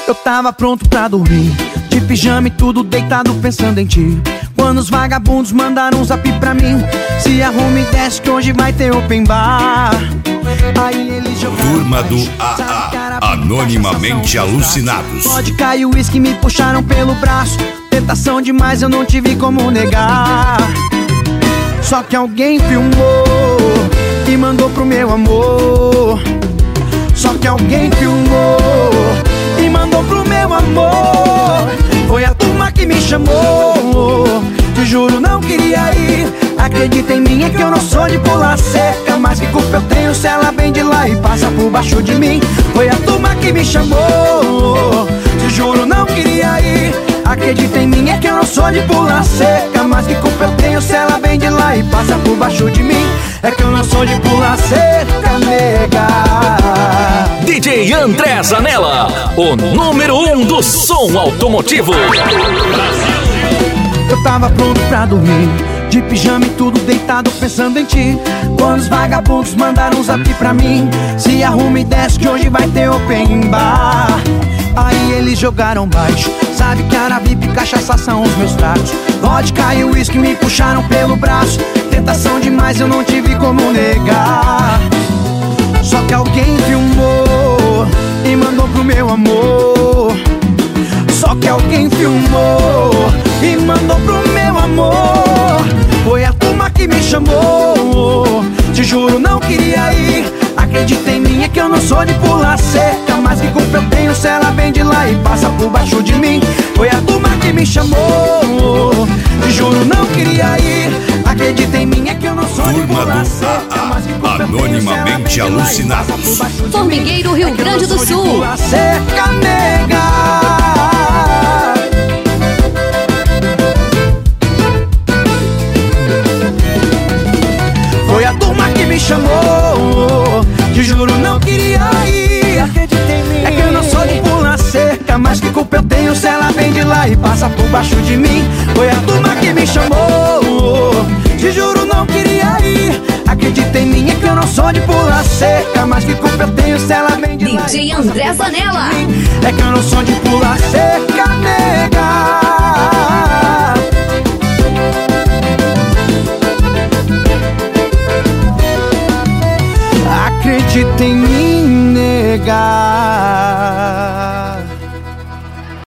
Eu tava pronto pra dormir, de pijama e tudo, deitado pensando em ti, quando os vagabundos mandaram um zap pra mim: se arrume e desce que hoje vai ter open bar. Aí eles jogaram Turma do AA, anonimamente alucinados. Vodka e uísque me puxaram pelo braço. Tentação demais, eu não tive como negar. Só que alguém filmou e mandou pro meu amor. Só que alguém filmou e mandou pro meu amor. Foi a turma que me chamou. Te juro, não queria ir. Acredita em mim, é que eu não sou de pular cerca. Mas que culpa eu tenho se ela vem de lá e passa por baixo de mim? Foi a turma que me chamou. Te juro, não queria ir. Acredita em mim, é que eu não sou de pular cerca. Mas que culpa eu tenho se ela vem de lá e passa por baixo de mim? É que eu não sou de pular cerca, nega. DJ André Zanella, o número 1 do som automotivo. Eu tava pronto pra dormir, de pijama e tudo, deitado pensando em ti, quando os vagabundos mandaram um zap pra mim: se arrume e desce que hoje vai ter open bar. Aí eles jogaram baixo, sabe que era VIP, cachaça são os meus tragos. Vodka e uísque me puxaram pelo braço. Tentação demais, eu não tive como negar. Só que alguém filmou e mandou pro meu amor. Só que alguém filmou e mandou pro meu amor. Foi a turma que me chamou. Te juro, não queria ir. Acredita em mim, é que eu não sou de pular cerca. Mas que culpa eu tenho se ela vem de lá e passa por baixo de mim? Foi a turma que me chamou. Te juro, não queria ir. Acredita em mim, é que eu não sou de pular cerca. Mas que culpa eu tenho se ela vem de lá e passa por baixo de mim? Formigueiro, Rio Grande do Sul. Pular cerca, nega. Foi a turma que me chamou. Te juro, não queria ir. Acredita em mim, é que eu não sou de pular cerca. Mas que culpa eu tenho se ela vem de lá e passa por baixo de mim? Foi a turma que me chamou. Te juro, não queria ir. Acredita em mim, é que eu não sou de pular cerca. Mas que culpa eu tenho se ela vem de lá DJ e passa André por baixo de Zanella. mim? É que eu não sou de pular cerca, nega. Acredita em